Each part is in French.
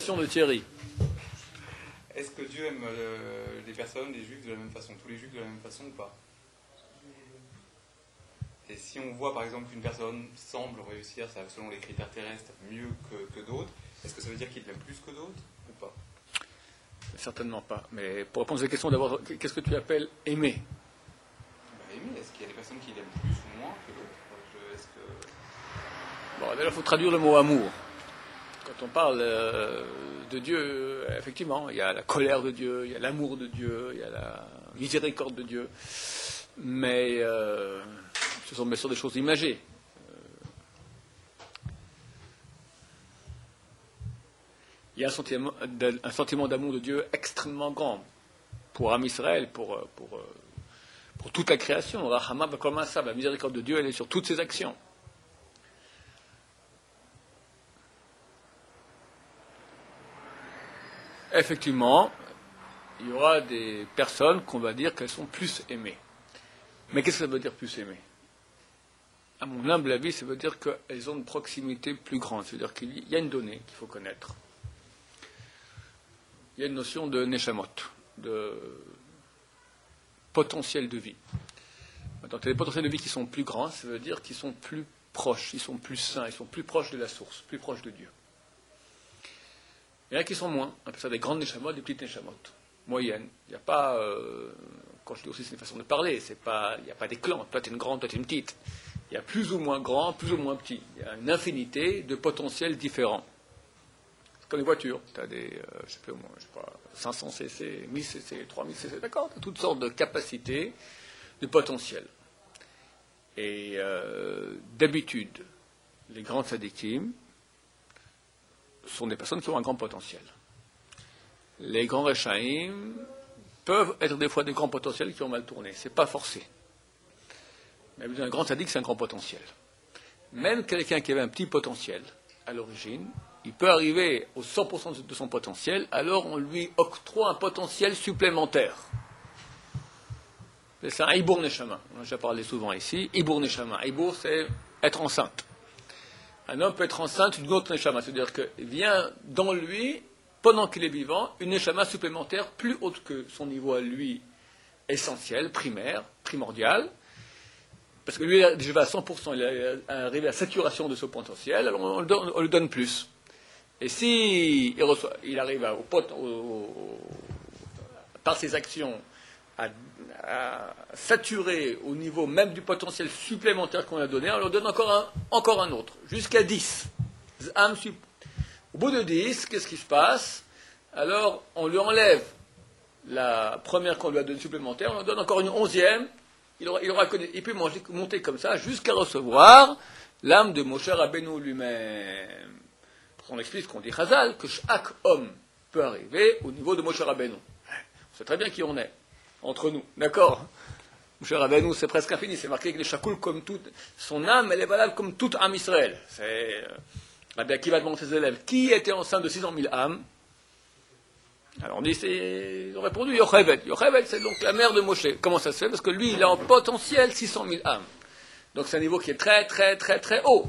De Thierry. Est-ce que Dieu aime les personnes, les juifs de la même façon, tous les juifs de la même façon ou pas? Et si on voit par exemple qu'une personne semble réussir, selon les critères terrestres, mieux que d'autres, est-ce que ça veut dire qu'il l'aime plus que d'autres ou pas? Certainement pas. Mais pour répondre à cette question, d'abord, qu'est-ce que tu appelles aimer? Aimer, est-ce qu'il y a des personnes qui l'aiment plus ou moins que d'autres? Bon, d'ailleurs, il faut traduire le mot amour. Quand on parle de Dieu, effectivement, il y a la colère de Dieu, il y a l'amour de Dieu, il y a la miséricorde de Dieu. Mais ce sont bien sûr des choses imagées. Il y a un sentiment d'amour de Dieu extrêmement grand pour Am Israël, pour toute la création. Rahama comme un sable, la miséricorde de Dieu, elle est sur toutes ses actions. Effectivement, il y aura des personnes qu'on va dire qu'elles sont plus aimées. Mais qu'est-ce que ça veut dire plus aimées? À mon humble avis, ça veut dire qu'elles ont une proximité plus grande. C'est-à-dire qu'il y a une donnée qu'il faut connaître. Il y a une notion de neshamot, de potentiel de vie. Maintenant, les potentiels de vie qui sont plus grands, ça veut dire qu'ils sont plus proches, ils sont plus sains, ils sont plus proches de la source, plus proches de Dieu. Il y en a qui sont moins. On appelle ça des grandes neshamot, des petites neshamot, moyennes. Il n'y a pas, quand je dis aussi, c'est une façon de parler, il n'y a pas des clans. Toi, tu es une grande, toi, tu es une petite. Il y a plus ou moins grand, plus ou moins petit. Il y a une infinité de potentiels différents. C'est comme les voitures. Tu as des, je sais pas, 500 cc, 1000 cc, 3000 cc, d'accord? Tu as toutes sortes de capacités, de potentiels. Et d'habitude, les grands tzadikim sont des personnes qui ont un grand potentiel. Les grands Rechaïm peuvent être des fois des grands potentiels qui ont mal tourné. Ce n'est pas forcé. Mais un grand tzaddik, c'est un grand potentiel. Même quelqu'un qui avait un petit potentiel à l'origine, il peut arriver au 100% de son potentiel, alors on lui octroie un potentiel supplémentaire. C'est un Ibour Neshama. On a déjà parlé souvent ici. Ibour Neshama. Ibour, c'est être enceinte. Un homme peut être enceinte d'une autre Neshama. C'est-à-dire qu'il vient dans lui, pendant qu'il est vivant, une Neshama supplémentaire plus haute que son niveau à lui essentiel, primaire, primordial. Parce que lui, il est déjà à 100%, il est arrivé à saturation de ce potentiel, alors on lui donne plus. Et si il arrive par ses actions à saturer au niveau même du potentiel supplémentaire qu'on a donné, on lui donne encore un autre, jusqu'à 10. Au bout de 10, qu'est-ce qui se passe? Alors, on lui enlève la première qu'on lui a donnée supplémentaire, on lui donne encore une 11e, il peut monter comme ça jusqu'à recevoir l'âme de Moshe Rabbeinu lui-même. On explique ce qu'on dit Chazal, que chaque homme peut arriver au niveau de Moshe Rabbeinu. On sait très bien qui on est, entre nous, d'accord? Moshe Rabbeinu, c'est presque infini, c'est marqué que les chakoul comme tout, son âme, elle est valable comme toute âme Israël. C'est Rabbi Akiva demande ses élèves, qui était enceinte de 600 000 âmes? Alors on dit, ils ont répondu Yocheved. Yocheved, c'est donc la mère de Moshe. Comment ça se fait? Parce que lui, il a en potentiel 600 000 âmes. Donc c'est un niveau qui est très, très, très, très haut.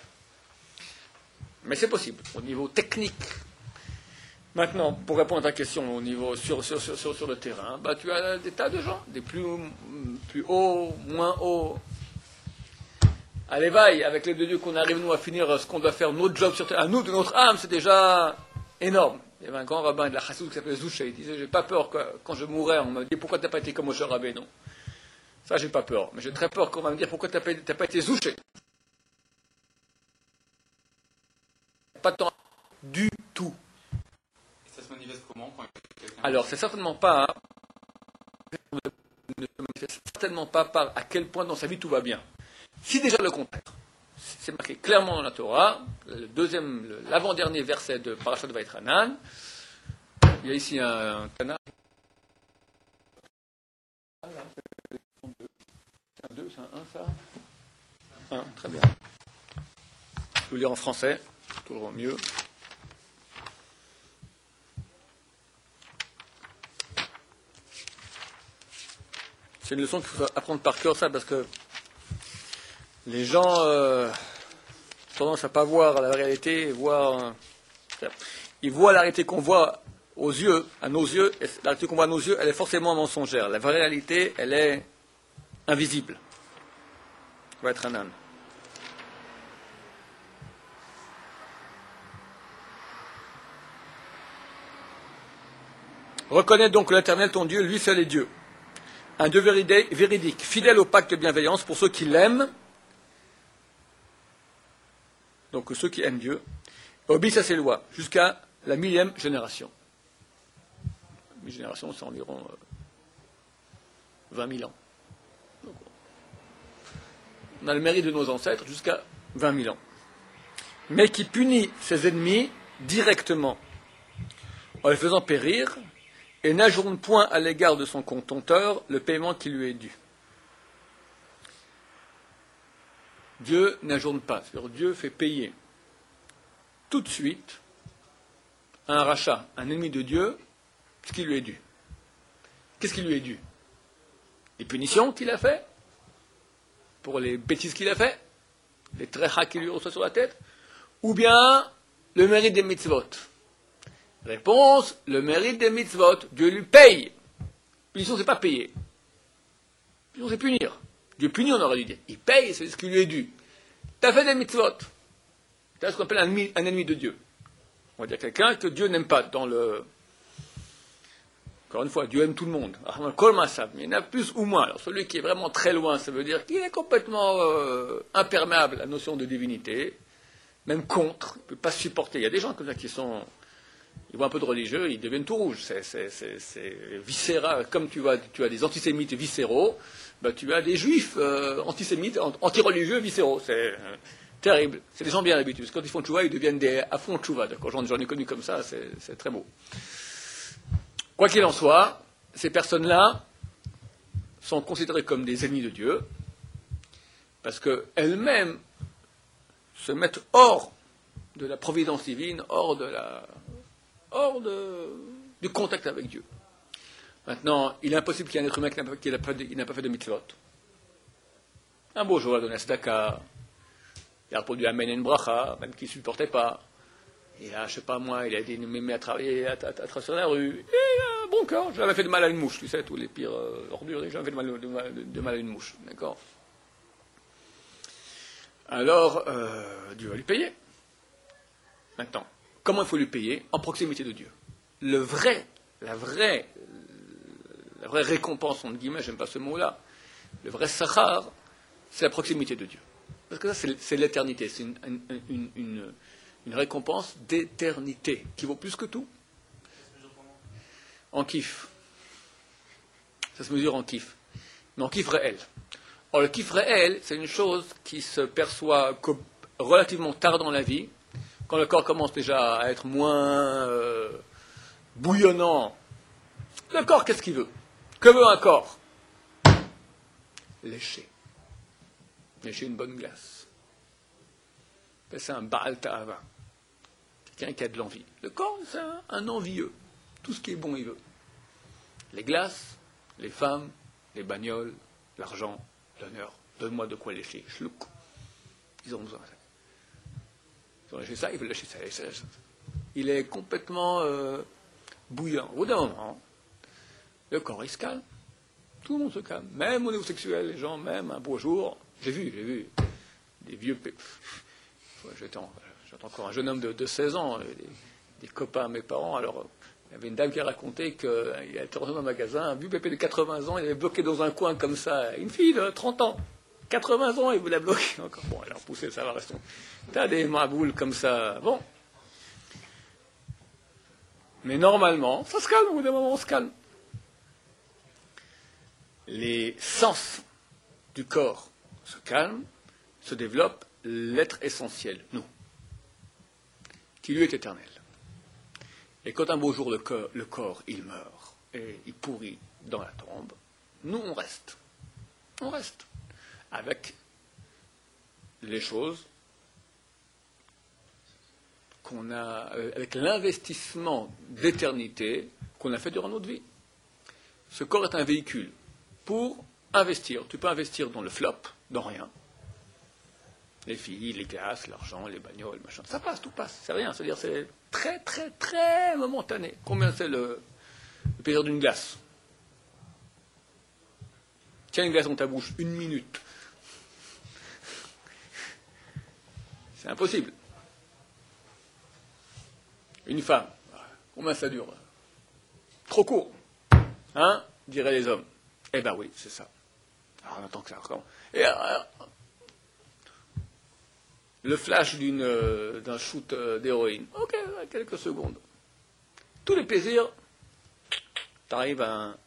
Mais c'est possible, au niveau technique. Maintenant, pour répondre à ta question, au niveau sur le terrain, tu as des tas de gens, des plus hauts, moins hauts. À l'éveil, avec l'aide de Dieu, qu'on arrive, nous, à finir ce qu'on doit faire, notre job sur terre, à nous, de notre âme, c'est déjà énorme. Il y avait un grand rabbin de la Chassoud qui s'appelait Zouché. Il disait, j'ai pas peur que, quand je mourrai, on me dit, pourquoi tu n'as pas été comme Moshe Rabbeinu? Non. Ça, j'ai pas peur. Mais j'ai très peur qu'on va me dire, pourquoi tu n'as pas été Zouché? Pas de temps du tout. Et ça se manifeste comment quand quelqu'un... Alors, c'est certainement pas... ne se manifeste certainement pas par à quel point dans sa vie tout va bien. Si déjà le contraire. C'est marqué clairement dans la Torah, l'avant-dernier verset de Parashat Vaïtranan. Il y a ici un Tana. C'est un 2, c'est un 1, ça? 1, très bien. Je vais le lire en français, toujours mieux. C'est une leçon qu'il faut apprendre par cœur, ça, parce que les gens ont tendance à ne pas voir la réalité, voir... il voit la réalité qu'on voit aux yeux, à nos yeux, et la réalité qu'on voit à nos yeux, elle est forcément mensongère. La vraie réalité, elle est invisible. Il va être un âne. Reconnais donc que l'Éternel, ton Dieu, lui seul est Dieu. Un Dieu véridique, fidèle au pacte de bienveillance pour ceux qui l'aiment, donc ceux qui aiment Dieu, obéissent à ses lois, jusqu'à la 1000e génération. 1000 générations, c'est environ 20 000 ans. Donc, on a le mérite de nos ancêtres jusqu'à 20 000 ans. Mais qui punit ses ennemis directement, en les faisant périr, et n'ajourne point à l'égard de son contempteur le paiement qui lui est dû. Dieu n'ajourne pas, c'est-à-dire Dieu fait payer tout de suite à un rachat, un ennemi de Dieu, ce qui lui est dû. Qu'est-ce qui lui est dû? Les punitions qu'il a fait, pour les bêtises qu'il a fait, les tréchas qu'il lui reçoit sur la tête, ou bien le mérite des mitzvot. Réponse, le mérite des mitzvot, Dieu lui paye. Punition, c'est pas payer. Punition, c'est punir. Dieu punit, on aurait dû dire. Il paye, c'est ce qui lui est dû. Tu as fait des mitzvot. Tu as ce qu'on appelle un ennemi de Dieu. On va dire quelqu'un que Dieu n'aime pas dans le... Encore une fois, Dieu aime tout le monde. Il y en a plus ou moins. Alors celui qui est vraiment très loin, ça veut dire qu'il est complètement imperméable à la notion de divinité, même contre, il ne peut pas supporter. Il y a des gens comme ça qui sont... Ils voient un peu de religieux, ils deviennent tout rouges. C'est viscéral. Comme tu as des antisémites viscéraux, ben, tu as des juifs antisémites, antireligieux viscéraux. C'est terrible. C'est des gens bien d'habitude. Quand ils font tchouva, ils deviennent des à fond tchouva. D'accord, j'en ai connu comme ça, c'est très beau. Quoi qu'il en soit, ces personnes-là sont considérées comme des ennemis de Dieu, parce qu'elles-mêmes se mettent hors de la providence divine, hors du contact avec Dieu. Maintenant, il est impossible qu'il y ait un être humain qui n'a pas fait de mitzvot. Un beau jour, il a donné Tzedaka, il a répondu Amen en bracha, même qu'il ne supportait pas. Il a, je sais pas moi, il a dit m'aimer à travailler, à traverser la rue. Et bon cœur, j'ai jamais fait de mal à une mouche, tu sais, tous les pires ordures, j'ai jamais fait de mal à une mouche, d'accord? Alors, Dieu va lui payer. Maintenant, comment il faut lui payer? En proximité de Dieu. La vraie récompense, entre guillemets, j'aime pas ce mot-là, le vrai sachar, c'est la proximité de Dieu. Parce que ça, c'est l'éternité, c'est une récompense d'éternité, qui vaut plus que tout. En kiff. Ça se mesure en kiff. Mais en kiff réel. Or, le kiff réel, c'est une chose qui se perçoit relativement tard dans la vie, quand le corps commence déjà à être moins bouillonnant. Le corps, qu'est-ce qu'il veut? Que veut un corps? Lécher. Lécher une bonne glace. C'est un Baal Ta'ava. Quelqu'un qui a de l'envie. Le corps, c'est un envieux. Tout ce qui est bon, il veut. Les glaces, les femmes, les bagnoles, l'argent, l'honneur. Donne-moi de quoi lécher. Chlouk. Ils ont besoin de ça. Ils ont lâché ça, ils veulent lâcher ça. Il est complètement bouillant. Au bout d'un moment, le corps, il se calme. Tout le monde se calme. Même au niveau sexuel, les gens, même un beau jour, j'ai vu des vieux... J'étais encore un jeune homme de 16 ans, des copains à mes parents. Alors, il y avait une dame qui a raconté qu'il était rentré dans un magasin, un vieux pépé de 80 ans, il avait bloqué dans un coin comme ça, une fille de 30 ans. 80 ans, il voulait bloquer encore. Bon, elle a repoussé, ça va rester. T'as des maboules comme ça. Bon. Mais normalement, ça se calme, au bout d'un moment, on se calme. Les sens du corps se calment, se développent, l'être essentiel, nous, qui lui est éternel. Et quand un beau jour le corps, il meurt, et il pourrit dans la tombe, nous, on reste. On reste. Avec les choses qu'on a, avec l'investissement d'éternité qu'on a fait durant notre vie. Ce corps est un véhicule pour investir. Tu peux investir dans le flop, dans rien. Les filles, les glaces, l'argent, les bagnoles, machin. Ça passe, tout passe. C'est rien. C'est-à-dire c'est très, très, très momentané. Combien c'est le plaisir d'une glace? Tiens une glace dans ta bouche, 1 minute. C'est impossible. Une femme, combien ça dure? Trop court. Hein, diraient les hommes. Eh ben oui, c'est ça. Alors on attend que ça recommence. Et le flash d'un shoot d'héroïne. Ok, quelques secondes. Tous les plaisirs, t'arrives à un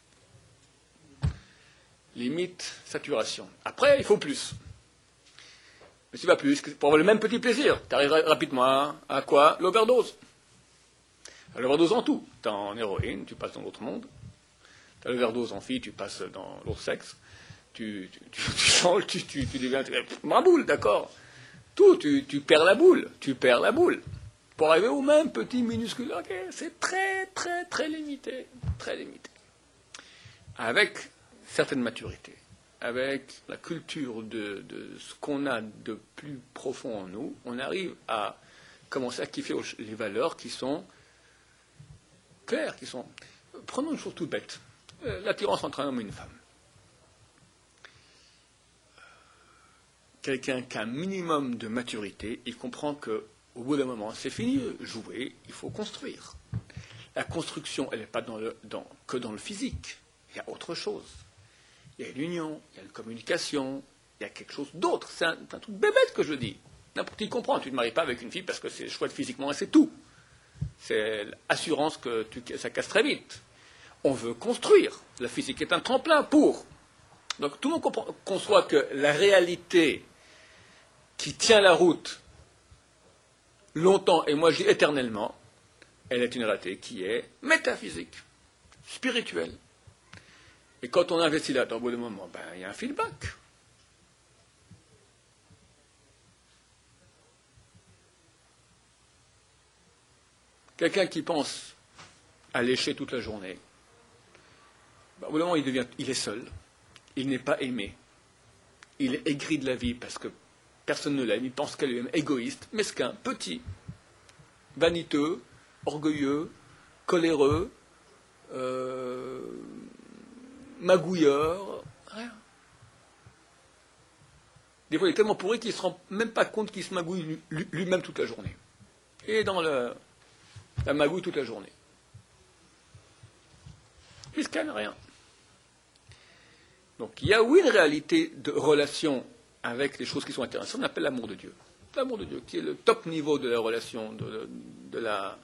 limite saturation. Après, il faut plus. Mais si pas plus, pour avoir le même petit plaisir, t'arrives rapidement à quoi? L'overdose. L'overdose en tout. T'es en héroïne, tu passes dans l'autre monde. T'as l'overdose en fille, tu passes dans l'autre sexe. Tu changes, tu deviens ma boule, d'accord. Tout, tu perds la boule. Tu perds la boule. Pour arriver au même petit minuscule. Ok, c'est très, très, très limité. Très limité. Avec certaines maturités, avec la culture de ce qu'on a de plus profond en nous, on arrive à commencer à kiffer les valeurs qui sont claires, qui sont... Prenons une chose toute bête, l'attirance entre un homme et une femme. Quelqu'un qui a un minimum de maturité, il comprend qu'au bout d'un moment, c'est fini de jouer, il faut construire. La construction, elle n'est pas que dans le physique, il y a autre chose. Il y a l'union, il y a la communication, il y a quelque chose d'autre. C'est un truc bébête que je dis. N'importe qui comprend. Tu ne te maries pas avec une fille parce que c'est chouette physiquement et c'est tout. C'est l'assurance que ça casse très vite. On veut construire. La physique est un tremplin pour. Donc tout le monde conçoit que la réalité qui tient la route longtemps, et moi je dis éternellement, elle est une réalité qui est métaphysique, spirituelle. Et quand on investit là, au bout d'un moment, il y a un feedback. Quelqu'un qui pense à lécher toute la journée, au bout d'un moment, il est seul. Il n'est pas aimé. Il est aigri de la vie parce que personne ne l'aime. Il pense qu'elle est égoïste, mesquin, petit, vaniteux, orgueilleux, coléreux, magouilleur, rien. Des fois, il est tellement pourri qu'il ne se rend même pas compte qu'il se magouille lui-même toute la journée. Et dans la magouille toute la journée. Il se calme, rien. Donc, il y a, oui, une réalité de relation avec les choses qui sont intéressantes. On appelle l'amour de Dieu. L'amour de Dieu, qui est le top niveau de la relation, de la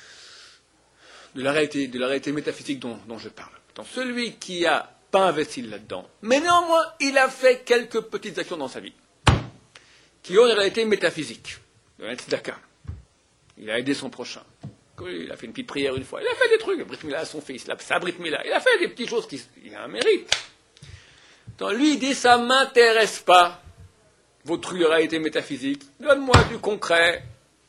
réalité métaphysique dont je parle. Donc, celui qui n'a pas investi là-dedans, mais néanmoins, il a fait quelques petites actions dans sa vie, qui ont une réalité métaphysique. Le tzedaka. Il a aidé son prochain. Il a fait une petite prière une fois. Il a fait des trucs. Brit Mila à son fils. Sa Brit Mila. Il a fait des petites choses il a un mérite. Donc, lui, il dit, ça ne m'intéresse pas, votre réalité métaphysique. Donne-moi du concret.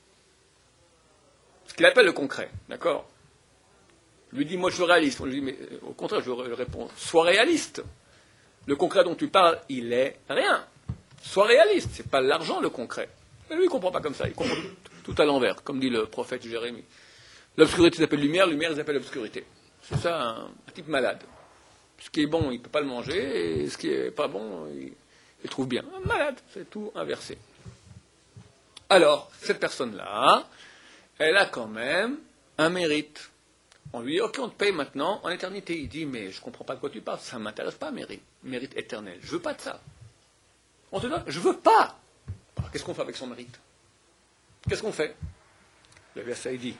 Ce qu'il appelle le concret. D'accord? Lui dit, moi je suis réaliste. On lui dit, mais au contraire, je réponds, sois réaliste. Le concret dont tu parles, il est rien. Sois réaliste. C'est pas l'argent le concret. Mais lui, il ne comprend pas comme ça. Il comprend tout à l'envers, comme dit le prophète Jérémie. L'obscurité s'appelle lumière, lumière s'appelle obscurité. C'est ça, un type malade. Ce qui est bon, il ne peut pas le manger, et ce qui n'est pas bon, il le trouve bien. Un malade, c'est tout inversé. Alors, cette personne-là, elle a quand même un mérite. On lui dit, ok, on te paye maintenant en éternité. Il dit, mais je ne comprends pas de quoi tu parles, ça ne m'intéresse pas, mérite éternel. Je ne veux pas de ça. On te donne, je ne veux pas. Alors, qu'est-ce qu'on fait avec son mérite? Qu'est-ce qu'on fait? Le verset dit,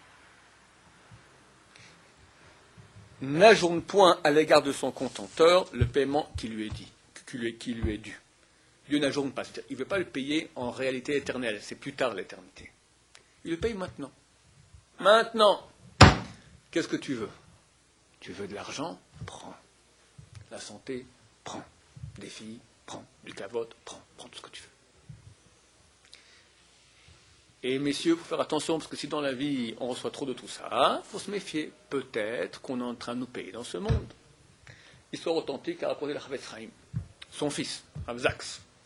n'ajourne point à l'égard de son contenteur le paiement qui lui est dû. Dieu n'ajourne pas. Il ne veut pas le payer en réalité éternelle. C'est plus tard l'éternité. Il le paye maintenant. Maintenant. Qu'est-ce que tu veux? Tu veux de l'argent? Prends. La santé? Prends. Des filles? Prends. Du cavote? Prends. Prends tout ce que tu veux. Et messieurs, il faut faire attention, parce que si dans la vie, on reçoit trop de tout ça, il faut se méfier. Peut-être qu'on est en train de nous payer dans ce monde. Histoire authentique a raconté le Chavetz Chaim, son fils, Rav Zaks.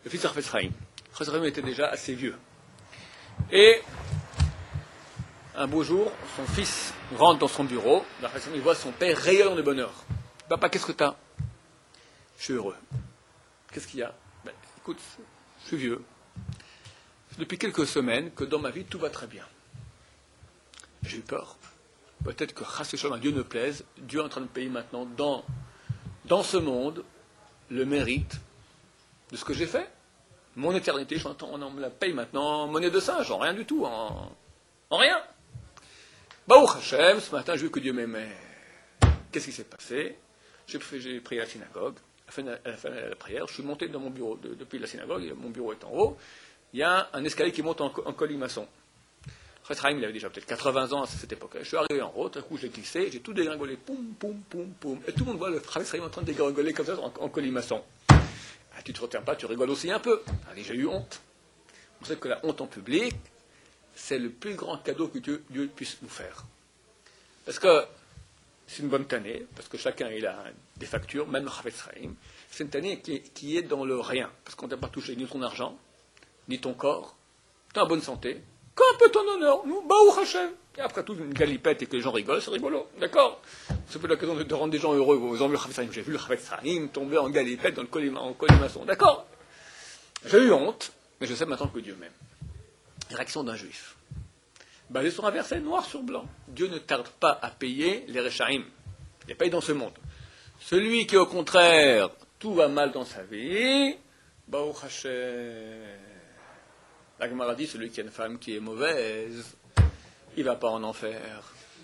le fils de Chafetz Chaim. Chafetz Chaim était déjà assez vieux. Et un beau jour, son fils rentre dans son bureau, il voit son père rayonnant de bonheur. Papa, qu'est-ce que t'as? Je suis heureux. Qu'est-ce qu'il y a? Écoute, je suis vieux. C'est depuis quelques semaines que dans ma vie, tout va très bien. J'ai eu peur. Peut-être que Chas v'Shalom, Dieu ne plaise, Dieu est en train de payer maintenant dans ce monde le mérite de ce que j'ai fait. Mon éternité, on me la paye maintenant en monnaie de singe, en rien du tout, en rien. Baruch Hashem, ce matin, j'ai vu que Dieu m'aimait. Qu'est-ce qui s'est passé? J'ai prié à la synagogue. À la fin de la prière, je suis monté dans mon bureau. Depuis la synagogue, mon bureau est en haut. Il y a un escalier qui monte en colimaçon. Chafetz Chaim, il avait déjà peut-être 80 ans à cette époque. Je suis arrivé en haut, tout d'un coup, j'ai glissé, j'ai tout dégringolé, poum, poum, poum, poum. Et tout le monde voit le Chafetz Chaim en train de dégringoler comme ça en colimaçon. Ah, tu ne te retiens pas, tu rigoles aussi un peu. Allez, j'ai eu honte. On sait que la honte en public, c'est le plus grand cadeau que Dieu puisse nous faire. Parce que c'est une bonne année, parce que chacun il a des factures, même Chafetz Chaim. C'est une année qui est dans le rien, parce qu'on ne t'a pas touché ni ton argent, ni ton corps. Tu es en bonne santé. Qu'un peu ton honneur, nous, Baruch Hashem. Et après tout, une galipette et que les gens rigolent, c'est rigolo, d'accord? Ça peut être l'occasion de rendre des gens heureux. Vous avez vu le Chafetz Chaim, j'ai vu le Chafetz Chaim tomber en galipette dans en colimaçon, d'accord? J'ai eu honte, mais je sais maintenant que Dieu m'aime. Réaction d'un juif. Basé sur un verset noir sur blanc. Dieu ne tarde pas à payer les Rechaim. Il les paye dans ce monde. Celui qui, au contraire, tout va mal dans sa vie, Baruch Hashem. La Gemara dit, celui qui a une femme qui est mauvaise, il ne va pas en enfer.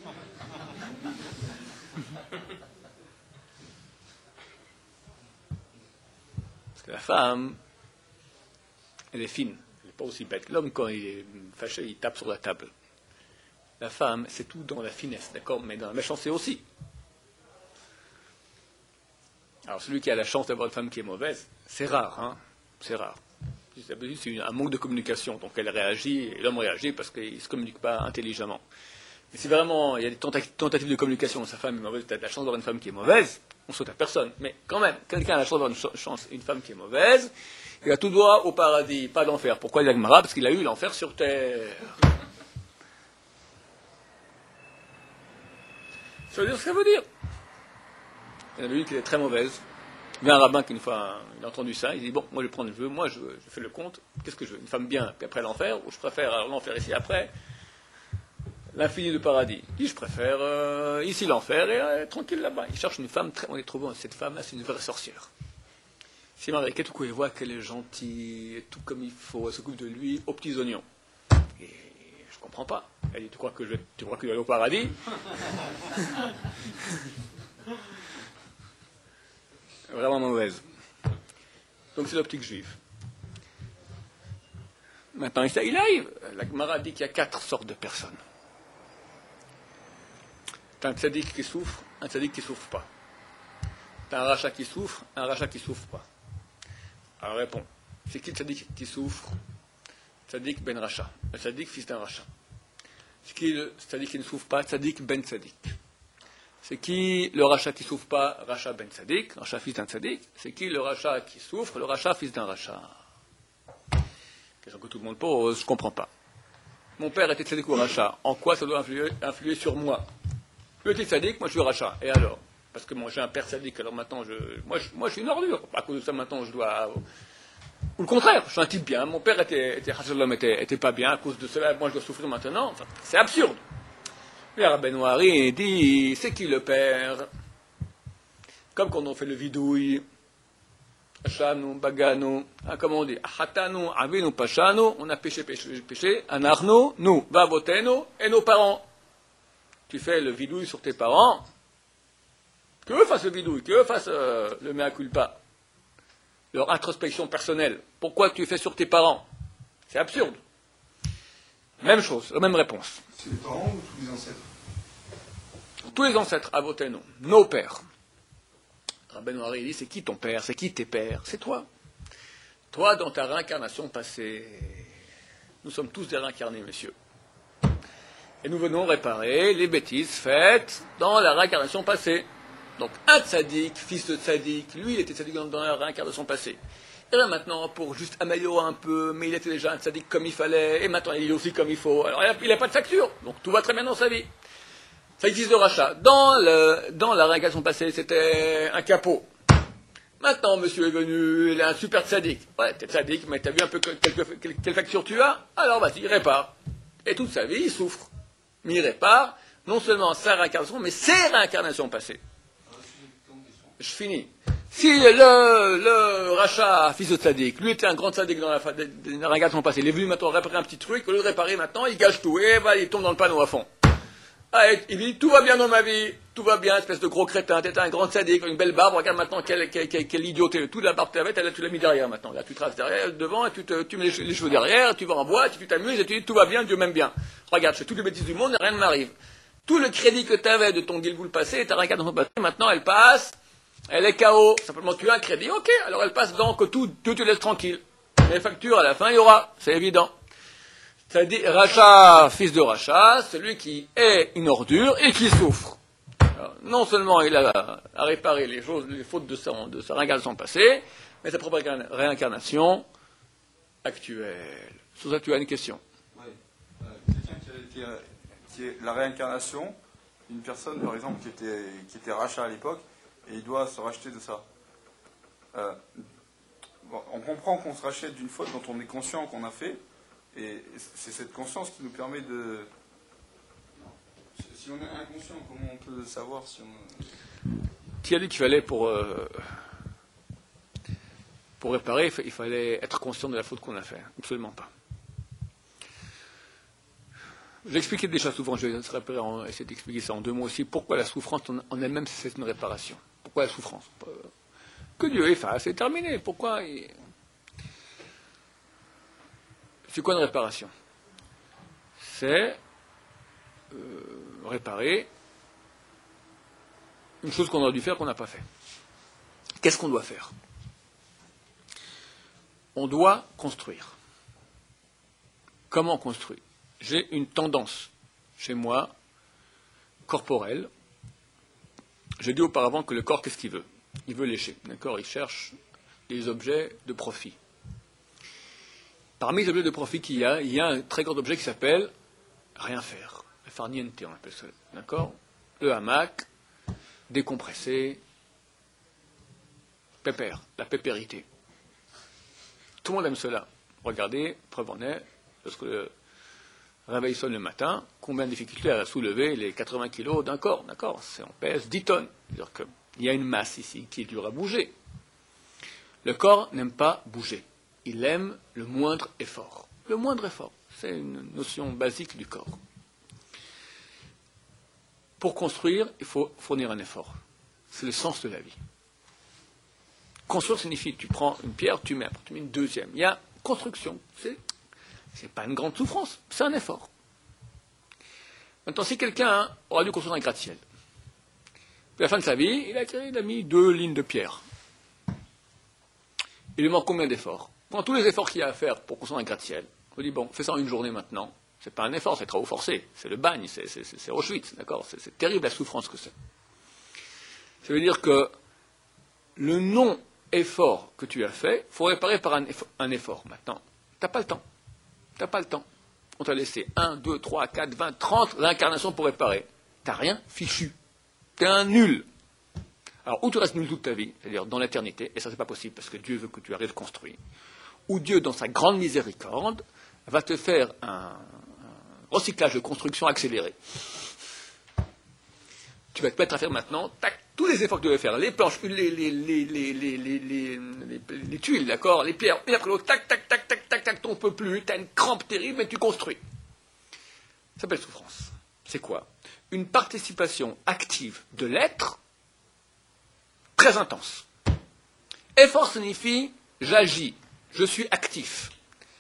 Parce que la femme, elle est fine, elle n'est pas aussi bête. L'homme, quand il est fâché, il tape sur la table. La femme, c'est tout dans la finesse, d'accord, mais dans la méchanceté aussi. Alors, celui qui a la chance d'avoir une femme qui est mauvaise, c'est rare, hein, c'est rare. C'est un manque de communication, donc elle réagit, et l'homme réagit parce qu'il ne se communique pas intelligemment. Mais si vraiment il y a des tentatives de communication, sa femme est mauvaise, tu as la chance d'avoir une femme qui est mauvaise, on saute à personne. Mais quand même, quelqu'un a la chance d'avoir une femme qui est mauvaise, il a tout droit au paradis, pas d'enfer. Pourquoi il y a Gemara? Parce qu'il a eu l'enfer sur terre. Ça veut dire ce que ça veut dire. Il y en a une qui est très mauvaise. Il y a un rabbin qui, une fois, il a entendu ça, il dit, bon, moi je vais prendre le vœu, moi je fais le compte, qu'est-ce que je veux? Une femme bien, puis après l'enfer, ou je préfère l'enfer ici après, l'infini du paradis. Il dit, je préfère ici l'enfer, et tranquille là-bas. Il cherche une femme, on est trouvé, cette femme-là, c'est une vraie sorcière. C'est marqué, tout coup, il voit qu'elle est gentille, tout comme il faut, elle s'occupe de lui, aux petits oignons. Et je comprends pas. Elle dit, tu crois que je vais aller au paradis? Vraiment mauvaise. Donc c'est l'optique juive. Maintenant, il arrive. La Gemara dit qu'il y a 4 sortes de personnes. Tu as un tzaddik qui souffre, un tzaddik qui ne souffre pas. Tu as un rachat qui souffre, un rachat qui ne souffre pas. Alors réponds. C'est qui le tzaddik qui souffre? Tzaddik ben rachat. Le tzaddik fils d'un rachat. C'est qui le tzaddik qui ne souffre pas? Tzaddik ben tzaddik. C'est qui le rachat qui ne souffre pas? Rachat ben tzaddik, rachat fils d'un tzaddik. C'est qui le rachat qui souffre? Le rachat fils d'un rachat. Question que tout le monde pose, je ne comprends pas. Mon père était tzaddik ou rachat. En quoi ça doit influer sur moi? Lui était tzaddik, moi je suis rachat. Et alors? Parce que moi j'ai un père tzaddik, alors maintenant moi je suis une ordure. À cause de ça maintenant je dois... Ou le contraire, je suis un type bien. Mon père était pas bien, à cause de cela, moi je dois souffrir maintenant. Enfin, c'est absurde. Le Rabbi Noari dit, c'est qui le père? Comme quand on fait le vidouille, Achanu, Baganu, comment on dit? Achatanu, Avinu, Pashanu, on a péché, Anarnu, nous, Vavotenu, et nos parents. Tu fais le vidouille sur tes parents, que eux fassent le vidouille, que eux fassent le mea culpa, leur introspection personnelle. Pourquoi tu fais sur tes parents? C'est absurde. Même chose, la même réponse. C'est les parents ou tous les ancêtres? Tous les ancêtres, Avotenu, nos pères. Rabbi Noari dit, c'est qui ton père? C'est qui tes pères? C'est toi. Toi, dans ta réincarnation passée. Nous sommes tous des réincarnés, messieurs. Et nous venons réparer les bêtises faites dans la réincarnation passée. Donc, un tzaddik, fils de tzaddik, lui, il était tzaddik dans la réincarnation passée. Et là maintenant, pour juste améliorer un peu, mais il était déjà un tzaddik comme il fallait, et maintenant il est aussi comme il faut. Alors il n'a pas de facture, donc tout va très bien dans sa vie. Ça existe de rachat. Dans la réincarnation passée, c'était un capot. Maintenant, monsieur est venu, il est un super tzaddik. Ouais, t'es tzaddik, mais t'as vu un peu quelle facture tu as? Alors vas-y, répare. Et toute sa vie, il souffre. Mais il répare, non seulement sa réincarnation, mais ses réincarnations passées. Je finis. Si le rachat, fils de tzaddik, lui était un grand tzaddik dans la réincarnation passée, il est venu maintenant réparer un petit truc, au lieu de réparer maintenant, il gâche tout, et il tombe dans le panneau à fond. Ah, il dit, tout va bien dans ma vie, tout va bien, espèce de gros crétin, t'étais un grand tzaddik, une belle barbe, regarde maintenant quel idiot t'es, toute la barbe que t'avais, tu l'as mis derrière maintenant, là tu traces derrière, devant, et tu mets les cheveux derrière, tu vas en boîte, tu t'amuses, et tu dis, tout va bien, Dieu m'aime bien. Regarde, je fais toutes les bêtises du monde, et rien ne m'arrive. Tout le crédit que t'avais de ton Gilboul passé, ta réincarnation passée, maintenant elle passe, elle est KO, simplement tu as un crédit, ok, alors elle passe dans que tout te laisse tranquille. Les factures, à la fin, il y aura, c'est évident. C'est-à-dire, rachat, fils de rachat, celui qui est une ordure et qui souffre. Alors, non seulement il a à réparer les fautes de sa réincarnation passée, mais sa propre réincarnation actuelle. Sur ça, tu as une question. Oui. Quelqu'un qui est la réincarnation, une personne, par exemple, qui était rachat à l'époque, et il doit se racheter de ça. On comprend qu'on se rachète d'une faute dont on est conscient qu'on a fait, et c'est cette conscience qui nous permet de... Si on est inconscient, comment on peut savoir si on... Qui a dit qu'il fallait pour réparer, il fallait être conscient de la faute qu'on a faite? Absolument pas. J'ai expliqué déjà souvent, je vais essayer d'expliquer ça en 2 mots aussi, pourquoi la souffrance en elle-même c'est une réparation. Pourquoi la souffrance? Que Dieu efface, c'est terminé. Pourquoi C'est quoi une réparation? C'est réparer une chose qu'on aurait dû faire qu'on n'a pas fait. Qu'est-ce qu'on doit faire? On doit construire. Comment construire? J'ai une tendance chez moi, corporelle. J'ai dit auparavant que le corps, qu'est-ce qu'il veut? Il veut lécher, d'accord? Il cherche des objets de profit. Parmi les objets de profit qu'il il y a un très grand objet qui s'appelle rien faire. Le farniente, on appelle ça, d'accord? Le hamac, décompressé, pépère, la pépérité. Tout le monde aime cela. Regardez, preuve en est, lorsque le réveil sonne le matin, combien de difficultés à soulever les 80 kilos d'un corps, d'accord? On pèse 10 tonnes. C'est-à-dire qu'il y a une masse ici qui est dure à bouger. Le corps n'aime pas bouger. Il aime le moindre effort. Le moindre effort, c'est une notion basique du corps. Pour construire, il faut fournir un effort. C'est le sens de la vie. Construire signifie, tu prends une pierre, tu mets une deuxième. Il y a construction. C'est pas une grande souffrance, c'est un effort. Maintenant, si quelqu'un aura dû construire un gratte-ciel, puis à la fin de sa vie, il a mis 2 lignes de pierre. Il lui manque combien d'efforts? Dans tous les efforts qu'il y a à faire pour construire un gratte-ciel, on dit, bon, fais ça en une journée maintenant. C'est pas un effort, c'est travaux forcés. C'est le bagne, c'est Auschwitz, d'accord? C'est terrible la souffrance que c'est. Ça veut dire que le non-effort que tu as fait, il faut réparer par un effort. Maintenant, tu n'as pas le temps. Tu n'as pas le temps. On t'a laissé 1, 2, 3, 4, 20, 30 réincarnations pour réparer. Tu n'as rien fichu. Tu es un nul. Alors, ou tu restes nul toute ta vie, c'est-à-dire dans l'éternité, et ça, c'est pas possible parce que Dieu veut que tu arrives construit, ou Dieu, dans sa grande miséricorde, va te faire un recyclage de construction accéléré. Tu vas te mettre à faire maintenant, tac, tous les efforts que tu devais faire, les planches, les tuiles, d'accord, les pierres, une après l'autre, tac, tac, tac, tac, tac, tac, t'en peux plus, tu as une crampe terrible, mais tu construis. Ça s'appelle souffrance. C'est quoi? Une participation active de l'être très intense. Effort signifie j'agis, je suis actif.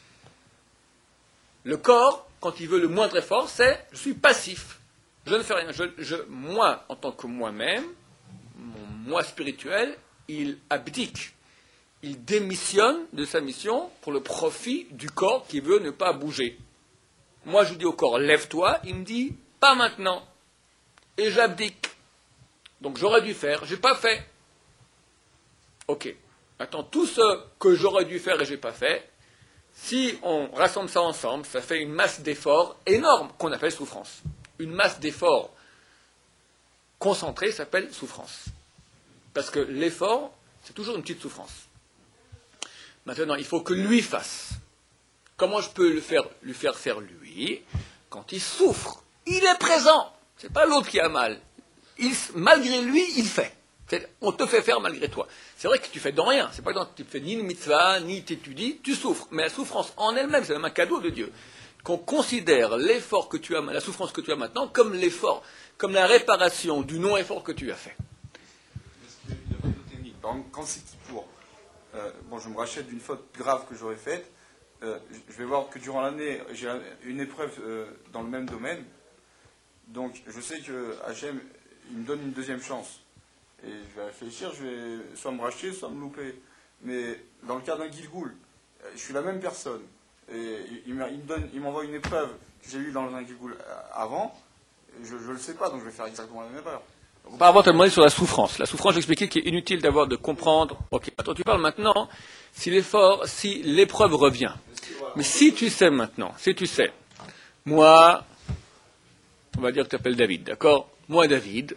Le corps, quand il veut le moindre effort, c'est je suis passif. Je ne fais rien. Moi, en tant que moi-même, mon moi spirituel, il abdique. Il démissionne de sa mission pour le profit du corps qui veut ne pas bouger. Moi, je dis au corps, lève-toi. Il me dit, pas maintenant. Et j'abdique. Donc, j'aurais dû faire. Je n'ai pas fait. Ok. Maintenant, tout ce que j'aurais dû faire et je n'ai pas fait, si on rassemble ça ensemble, ça fait une masse d'efforts énorme qu'on appelle souffrance. Une masse d'efforts concentrée s'appelle souffrance. Parce que l'effort, c'est toujours une petite souffrance. Maintenant, il faut que lui fasse. Comment je peux lui faire faire lui quand il souffre? Il est présent. Ce n'est pas l'autre qui a mal. Malgré lui, il fait. On te fait faire malgré toi. C'est vrai que tu fais dans rien. C'est pas que tu fais ni une mitzvah, ni t'étudies, tu souffres. Mais la souffrance en elle-même, c'est même un cadeau de Dieu. Qu'on considère l'effort que tu as, la souffrance que tu as maintenant, comme l'effort, comme la réparation du non-effort que tu as fait. Parce qu'il y a pas de technique. Par exemple, quand c'est Kippour, je me rachète d'une faute grave que j'aurais faite, je vais voir que durant l'année, j'ai une épreuve dans le même domaine. Donc, je sais que Hachem, il me donne une deuxième chance. Et je vais réfléchir, je vais soit me racheter, soit me louper. Mais dans le cas d'un Gilgoul, je suis la même personne. Et il m'envoie une épreuve que j'ai eue dans un Gilgoul avant. Je ne le sais pas, donc je vais faire exactement la même erreur. Auparavant, tu as demandé sur la souffrance. La souffrance, j'expliquais qu'il est inutile de comprendre. Ok, attends, tu parles maintenant si l'épreuve revient. Mais si tu sais maintenant, moi, on va dire que tu t'appelles David, d'accord? Moi, David,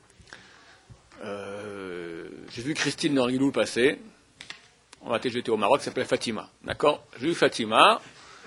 j'ai vu Christine dans le Guilou passer. J'étais au Maroc, ça s'appelait Fatima, d'accord? J'ai vu Fatima.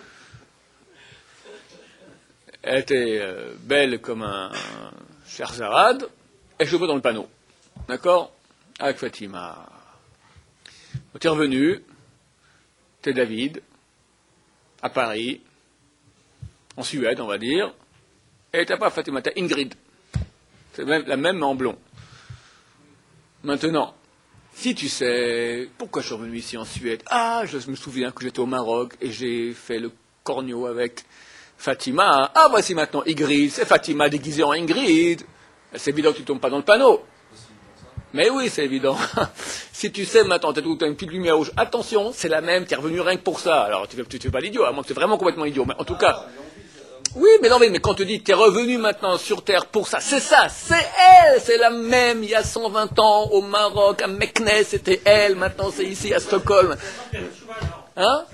Elle était belle comme un Scheherazade, et je vois dans le panneau, d'accord? Avec Fatima. Tu es revenu, tu es David, à Paris, en Suède, on va dire, et tu n'as pas Fatima, tu as Ingrid. C'est la même mais en blond. Maintenant, si tu sais pourquoi je suis revenu ici en Suède, je me souviens que j'étais au Maroc et j'ai fait le corneau avec Fatima. Voici maintenant Ingrid, c'est Fatima déguisée en Ingrid. C'est évident que tu ne tombes pas dans le panneau. Mais oui, c'est évident. Si tu sais maintenant, tu as une petite lumière rouge, attention, c'est la même, tu es revenu rien que pour ça. Alors tu ne fais pas l'idiot, à moins que tu es vraiment complètement idiot. Mais en tout cas, oui, mais non, mais quand on te dit tu es revenu maintenant sur Terre pour ça, c'est elle, c'est la même, il y a 120 ans, au Maroc, à Meknes, c'était elle, maintenant c'est ici, à Stockholm. Hein?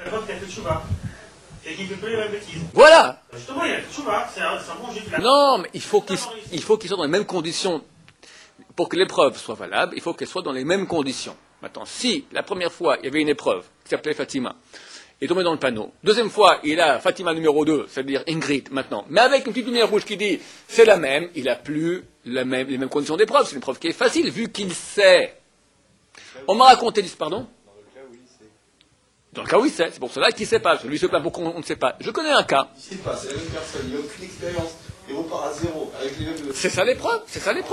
Voilà. Non, mais il faut qu'ils soient dans les mêmes conditions. Pour que l'épreuve soit valable, il faut qu'elle soit dans les mêmes conditions. Maintenant, si la première fois, il y avait une épreuve qui s'appelait Fatima, il est tombé dans le panneau. Deuxième fois, il a Fatima numéro 2, c'est-à-dire Ingrid maintenant. Mais avec une petite lumière rouge qui dit c'est la même, il n'a plus les mêmes conditions d'épreuve. C'est une épreuve qui est facile, vu qu'il sait. On m'a raconté, pardon? Dans le cas où il sait. C'est pour cela qu'il ne sait pas. Lui se plaint pourquoi on ne sait pas. Je connais un cas. Il ne sait pas, c'est la même personne, il n'a aucune expérience. Il repart à zéro. Avec les mêmes... C'est ça l'épreuve.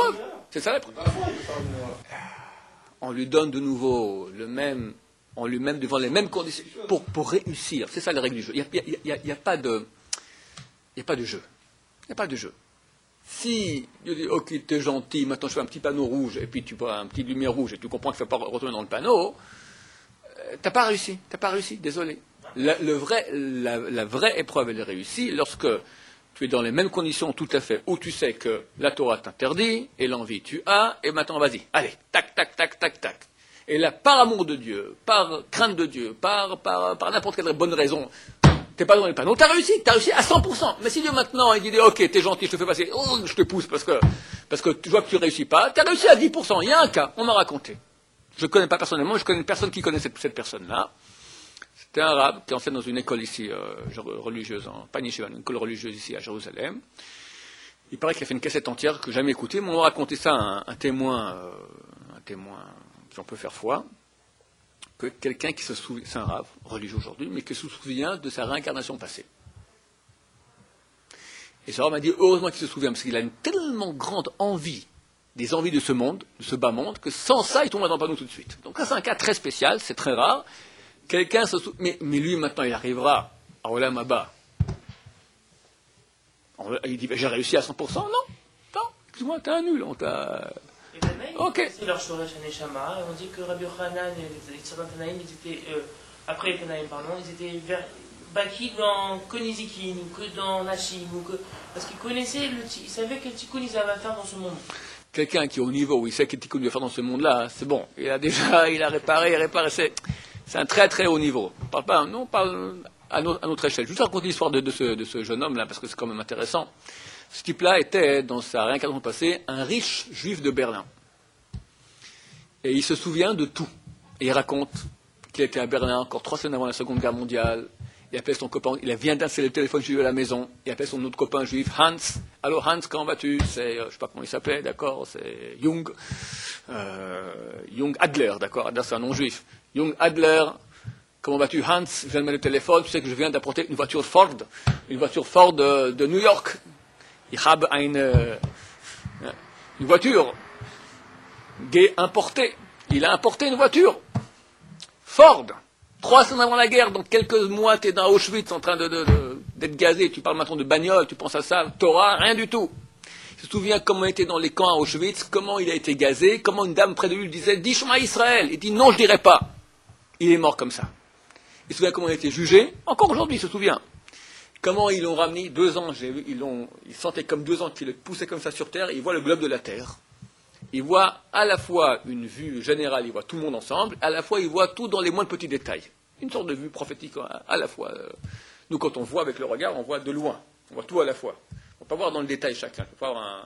On lui donne de nouveau on lui met devant les mêmes conditions pour réussir. C'est ça la règle du jeu. Il n'y a pas de jeu. Il n'y a pas de jeu. Si Dieu dit, ok, t'es gentil, maintenant je fais un petit panneau rouge, et puis tu vois un petit lumière rouge, et tu comprends qu'il ne faut pas retourner dans le panneau, t'as pas réussi, désolé. La vraie épreuve, elle est réussie lorsque tu es dans les mêmes conditions tout à fait, où tu sais que la Torah t'interdit, et l'envie tu as, et maintenant vas-y, allez, tac, tac, tac, tac, tac. Et là, par amour de Dieu, par crainte de Dieu, par n'importe quelle bonne raison, t'es pas dans les panneaux, t'as réussi à 100%. Mais si Dieu maintenant, il dit, ok, t'es gentil, je te fais passer, je te pousse parce que tu vois que tu réussis pas, t'as réussi à 10%. Il y a un cas, on m'a raconté. Je ne connais pas personnellement, je connais une personne qui connaît cette personne-là. C'était un arabe qui enseigne dans une école ici, religieuse, pas une école religieuse ici à Jérusalem. Il paraît qu'il a fait une cassette entière que j'ai jamais écoutée, mais on m'a raconté ça à un témoin qui en peut faire foi, que quelqu'un qui se souvient, c'est un arabe religieux aujourd'hui, mais qui se souvient de sa réincarnation passée. Et ce arabe m'a dit, heureusement qu'il se souvient, parce qu'il a une tellement grande envie, des envies de ce monde, de ce bas monde, que sans ça, il tombe dans le panneau tout de suite. Donc ça, c'est un cas très spécial, c'est très rare. Quelqu'un se souvient, mais lui, maintenant, il arrivera à Olam Haba. Il dit, j'ai réussi à 100%. Non, excuse-moi, t'es un nul, on t'a... Ok. C'est leur Shoresh Haneshama. On dit que Rabbi Yochanan et les Tzadok Tanaïm, ils étaient, après les Tanaïm, ils étaient Baki dans Konizikin, ou que dans Nashim, parce qu'ils connaissaient, ils savaient quel tikkun ils avaient à faire dans ce monde. quelqu'un qui est au niveau où il sait qu'il doit faire dans ce monde-là, c'est bon. Il a réparé, c'est un très très haut niveau. On parle à notre échelle. Je vais vous raconter l'histoire de ce jeune homme-là, parce que c'est quand même intéressant. Ce type-là était, dans sa réincarnation passée, un riche juif de Berlin. Et il se souvient de tout. Et il raconte qu'il était à Berlin encore 3 semaines avant la Seconde Guerre mondiale. Il appelle son copain, il vient d'installer le téléphone juif à la maison. Il appelle son autre copain juif, Hans. Allô Hans, comment vas-tu? C'est, je ne sais pas comment il s'appelait, d'accord, c'est Jung. Jung Adler, d'accord, Adler c'est un nom juif. Jung Adler, comment vas-tu Hans? Je viens de mettre le téléphone, tu sais que je viens d'apporter une voiture Ford de New York. Ich habe une voiture importée. Il a importé une voiture Ford. 3 semaines avant la guerre, donc quelques mois, tu es dans Auschwitz en train d'être gazé. Tu parles maintenant de bagnole, tu penses à ça, Torah, rien du tout. Il se souvient comment il était dans les camps à Auschwitz, comment il a été gazé, comment une dame près de lui lui disait « Dis Shema Israël ». Il dit « Non, je ne dirai pas ». Il est mort comme ça. Il se souvient comment il a été jugé, encore aujourd'hui il se souvient. Comment ils l'ont ramené 2 ans, il sentait comme 2 ans qu'il le poussait comme ça sur Terre, il voit le globe de la Terre. Il voit à la fois une vue générale, il voit tout le monde ensemble, à la fois il voit tout dans les moindres petits détails. Une sorte de vue prophétique à la fois. Nous, quand on voit avec le regard, on voit de loin. On voit tout à la fois. On ne peut pas voir dans le détail chacun. On peut pas avoir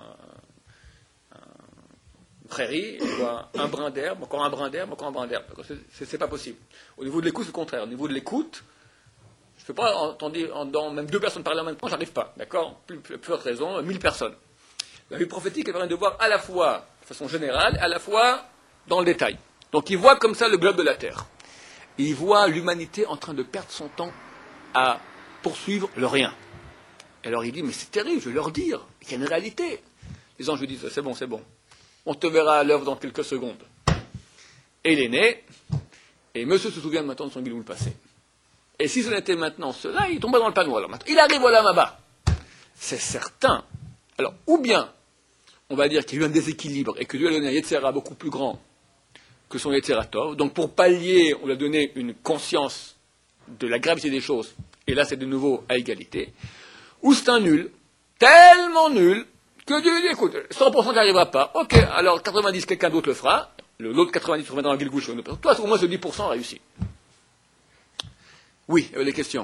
une prairie, on voit un brin d'herbe, encore un brin d'herbe, encore un brin d'herbe. C'est pas possible. Au niveau de l'écoute, c'est le contraire. Au niveau de l'écoute, je ne peux pas entendre même 2 personnes parler en même temps, j'arrive pas. D'accord? Plus forte raison, 1000 personnes. La vue prophétique, elle permet de voir à la fois de façon générale, à la fois dans le détail. Donc il voit comme ça le globe de la Terre. Il voit l'humanité en train de perdre son temps à poursuivre le rien. Et alors il dit, mais c'est terrible, je vais leur dire qu'il y a une réalité. Les anges lui disent, c'est bon, on te verra à l'œuvre dans quelques secondes. Et il est né, et monsieur se souvient maintenant de son guilou le passé. Et si ce n'était maintenant cela, il tomberait dans le panneau. Alors maintenant, il arrive au Lamaba. C'est certain. Alors, ou bien, on va dire qu'il y a eu un déséquilibre et que Dieu a donné un Yetzera beaucoup plus grand que son Yetzera Tov. Donc, pour pallier, on lui a donné une conscience de la gravité des choses. Et là, c'est de nouveau à égalité. Ou c'est un nul, tellement nul, que Dieu lui dit, écoute, 100% n'arrivera pas. Ok, alors 90, quelqu'un d'autre le fera. L'autre 90 se remet dans la guilgouche. Toi, au moins, ce 10% réussit. Oui, les questions.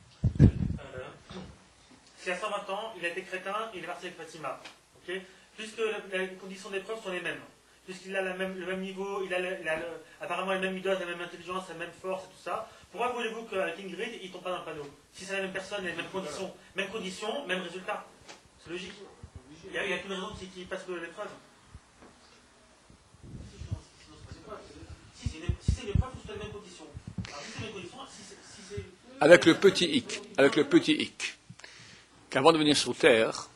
Si à 120 ans, il a été crétin, il est parti avec Fatima. Okay, puisque les conditions d'épreuve sont les mêmes. Puisqu'il a le même niveau, il a apparemment les mêmes idées, la même intelligence, la même force et tout ça. Pourquoi voulez-vous qu'avec Ingrid, il ne tombe pas dans le panneau? Si c'est la même personne, les mêmes conditions, même résultat. C'est logique. Il n'y a qu'une raison qui passe l'épreuve. Si c'est une épreuve, c'est les mêmes conditions. Alors, si c'est les mêmes conditions, si c'est... Avec le petit hic. Qu'avant de venir sur Terre,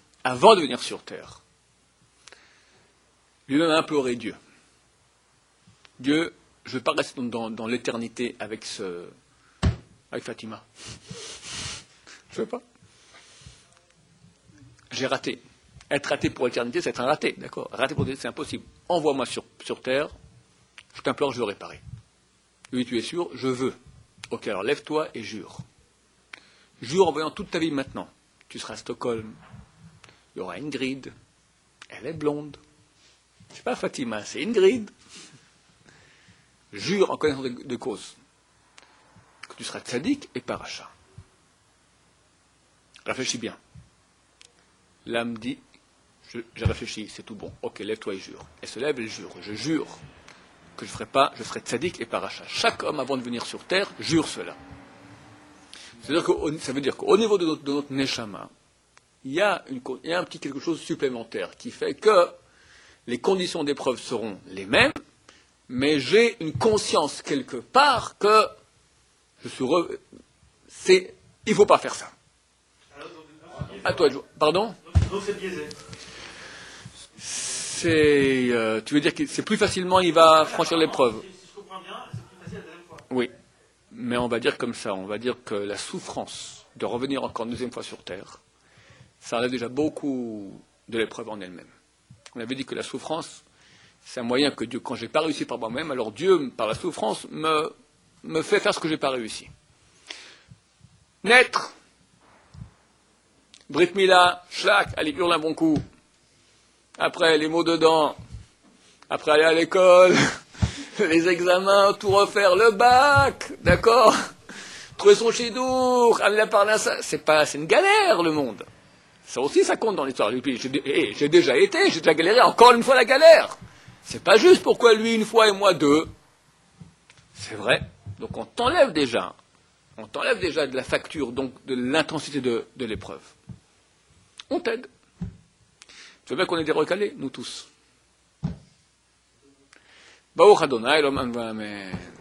lui-même a imploré Dieu. Dieu, je ne veux pas rester dans l'éternité avec Fatima. Je ne veux pas. J'ai raté. Être raté pour l'éternité, c'est être un raté, d'accord? Raté pour l'éternité, c'est impossible. Envoie-moi sur Terre, je t'implore, je veux réparer. Oui, tu es sûr? Je veux. Ok, alors lève-toi et jure. Jure en voyant toute ta vie maintenant. Tu seras à Stockholm, il y aura Ingrid, elle est blonde. C'est pas Fatima, c'est Ingrid. Jure en connaissance de cause que tu seras tzaddik et paracha. Réfléchis bien. L'âme dit, j'ai réfléchi, c'est tout bon. Ok, lève-toi et jure. Elle se lève et jure. Je jure que je serai tzaddik et paracha. Chaque homme avant de venir sur terre jure cela. Ça veut dire qu'au niveau de notre neshama, il y a un petit quelque chose supplémentaire qui fait que les conditions d'épreuve seront les mêmes, mais j'ai une conscience quelque part que il ne faut pas faire ça. À toi de jouer. Pardon? Donc c'est biaisé. Tu veux dire que c'est plus facilement il va franchir l'épreuve? Si je comprends bien, c'est plus facile la deuxième fois. Oui. Mais on va dire comme ça, on va dire que la souffrance de revenir encore une deuxième fois sur Terre, ça enlève déjà beaucoup de l'épreuve en elle-même. On avait dit que la souffrance, c'est un moyen que Dieu, quand je n'ai pas réussi par moi-même, alors Dieu, par la souffrance, me fait faire ce que je n'ai pas réussi. Naître, Brit Mila, Shlak, allez, hurle un bon coup. après les mots dedans, après aller à l'école, les examens, tout refaire, le bac, d'accord? Trouver son chidour, amener la parnassa, c'est une galère le monde. Ça aussi, ça compte dans l'histoire. Et puis, j'ai déjà galéré, encore une fois la galère. C'est pas juste pourquoi lui une fois et moi deux. C'est vrai. Donc on t'enlève déjà de la facture, donc de l'intensité de l'épreuve. On t'aide. Tu veux bien qu'on ait des recalés, nous tous. Baruch Adonai, l'homme, amen.